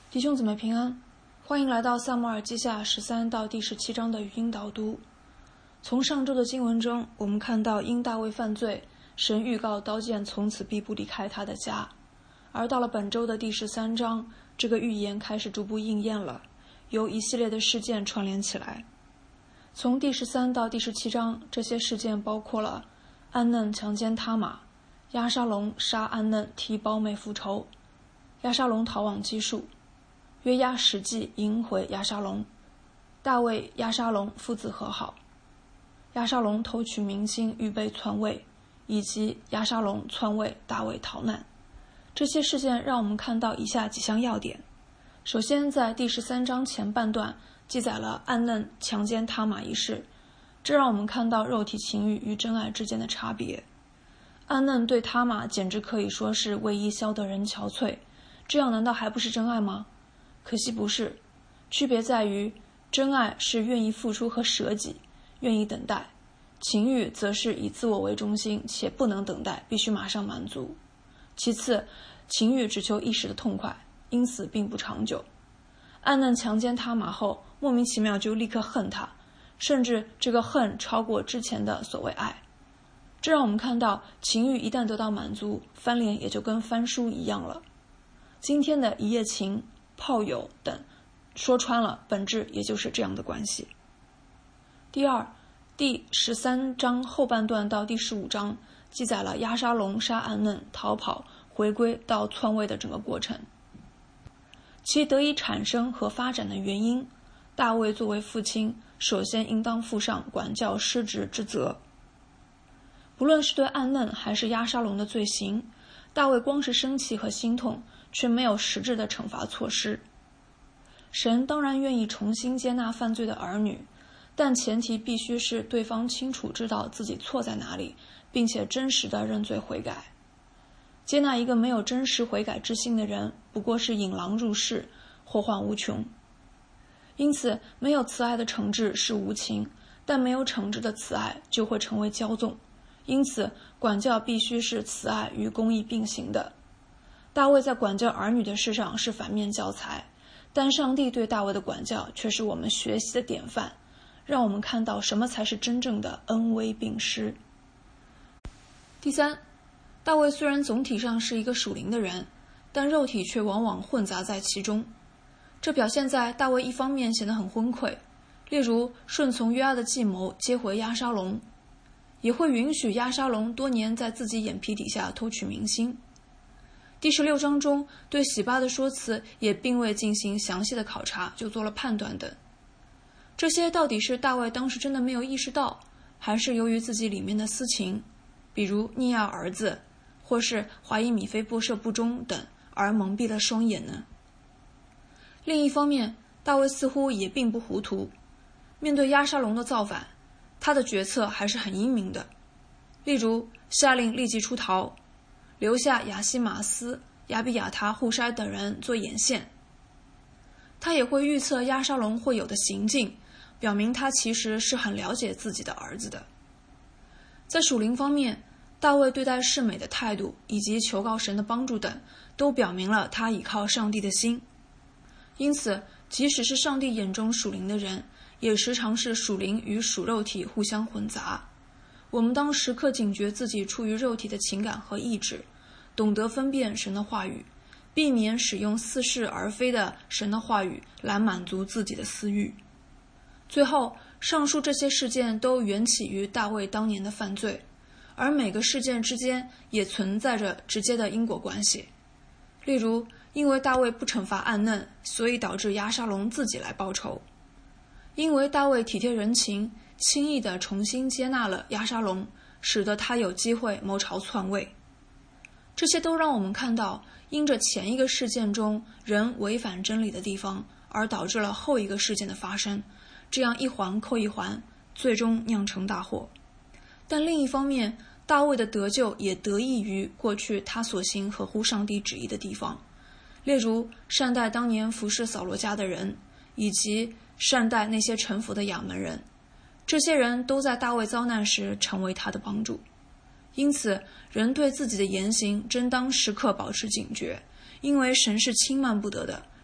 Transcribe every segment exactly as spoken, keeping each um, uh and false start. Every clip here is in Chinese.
弟兄姊妹平安，欢迎来到撒母耳记下十三到第十七章的语音导读。从上周的经文中，我们看到因大卫犯罪，神预告刀剑从此必不离开他的家。而到了本周的第十三章，这个预言开始逐步应验了，由一系列的事件串联起来。从第十三到第十七章，这些事件包括了暗嫩强奸他玛，押沙龙杀暗嫩替胞妹复仇，押沙龙逃往基述，约押实际迎回押沙龙，大卫押沙龙父子和好，押沙龙偷取民心预备篡位，以及押沙龙篡位大卫逃难。这些事件让我们看到以下几项要点。首先，在第十三章前半段记载了暗嫩强奸他玛一事，这让我们看到肉体情欲与真爱之间的差别。暗嫩对他玛简直可以说是为伊消得人憔悴，这样难道还不是真爱吗？可惜不是，区别在于真爱是愿意付出和舍己，愿意等待，情欲则是以自我为中心且不能等待，必须马上满足。其次，情欲只求一时的痛快，因此并不长久。暗嫩强奸他玛后，莫名其妙就立刻恨他，甚至这个恨超过之前的所谓爱。这让我们看到，情欲一旦得到满足，翻脸也就跟翻书一样了。今天的一夜情、炮友等，说穿了，本质也就是这样的关系。第二，第十三章后半段到第十五章记载了押沙龙杀暗嫩、逃跑、回归到篡位的整个过程。其得以产生和发展的原因，大卫作为父亲，首先应当负上管教失职之责。不论是对暗嫩还是押沙龙的罪行，大卫光是生气和心痛，却没有实质的惩罚措施。神当然愿意重新接纳犯罪的儿女，但前提必须是对方清楚知道自己错在哪里，并且真实的认罪悔改。接纳一个没有真实悔改之心的人，不过是引狼入室，祸患无穷。因此，没有慈爱的惩治是无情，但没有惩治的慈爱就会成为骄纵。因此，管教必须是慈爱与公义并行的。大卫在管教儿女的事上是反面教材，但上帝对大卫的管教却是我们学习的典范，让我们看到什么才是真正的恩威并施。第三，大卫虽然总体上是一个属灵的人，但肉体却往往混杂在其中。这表现在大卫一方面显得很昏聩，例如顺从约押的计谋接回押沙龙，也会允许押沙龙多年在自己眼皮底下偷取民心。第十六章中对洗巴的说辞也并未进行详细的考察，就做了判断等。这些到底是大卫当时真的没有意识到，还是由于自己里面的私情，比如溺爱儿子，或是怀疑米非波设不忠等，而蒙蔽了双眼呢？另一方面，大卫似乎也并不糊涂，面对押沙龙的造反，他的决策还是很英明的。例如下令立即出逃，留下亚西马斯、亚比亚他、户筛等人做眼线。他也会预测押沙龙会有的行径，表明他其实是很了解自己的儿子的。在属灵方面，大卫对待世美的态度以及求告神的帮助等，都表明了他倚靠上帝的心。因此，即使是上帝眼中属灵的人，也时常是属灵与属肉体互相混杂。我们当时刻警觉自己出于肉体的情感和意志，懂得分辨神的话语，避免使用似是而非的神的话语来满足自己的私欲。最后，上述这些事件都缘起于大卫当年的犯罪，而每个事件之间也存在着直接的因果关系。例如，因为大卫不惩罚暗嫩，所以导致押沙龙自己来报仇。因为大卫体贴人情，轻易地重新接纳了押沙龙，使得他有机会谋朝篡位。这些都让我们看到，因着前一个事件中人违反真理的地方，而导致了后一个事件的发生，这样一环扣一环，最终酿成大祸。但另一方面，大卫的得救也得益于过去他所行合乎上帝旨意的地方，例如善待当年服侍扫罗家的人，以及善待那些臣服的亚门人。这些人都在大卫遭难时成为他的帮助。因此，人对自己的言行真当时刻保持警觉，因为神是轻慢不得的，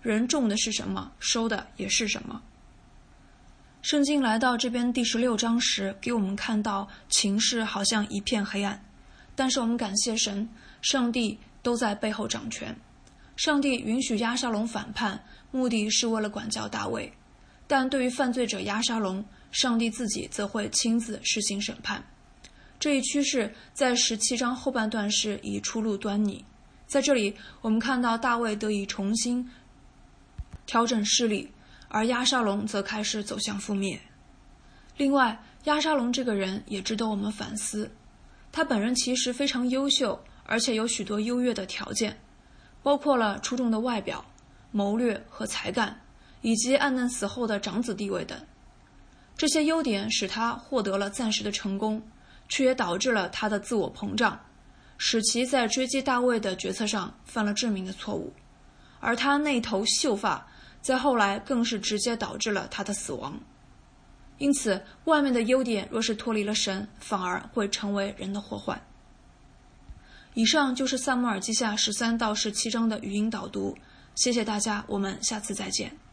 人种的是什么，收的也是什么。圣经来到这边第十六章时，给我们看到情势好像一片黑暗，但是我们感谢神，上帝都在背后掌权。上帝允许押沙龙反叛，目的是为了管教大卫，但对于犯罪者押沙龙，上帝自己则会亲自施行审判。这一趋势在十七章后半段时已初露端倪。在这里我们看到大卫得以重新调整势力，而押沙龙则开始走向覆灭。另外，押沙龙这个人也值得我们反思，他本人其实非常优秀，而且有许多优越的条件，包括了出众的外表、谋略和才干，以及暗嫩死后的长子地位等。这些优点使他获得了暂时的成功，却也导致了他的自我膨胀，使其在追击大卫的决策上犯了致命的错误。而他那头秀发在后来更是直接导致了他的死亡。因此，外面的优点若是脱离了神，反而会成为人的祸患。以上就是撒母耳记下十三到十七章的语音导读，谢谢大家，我们下次再见。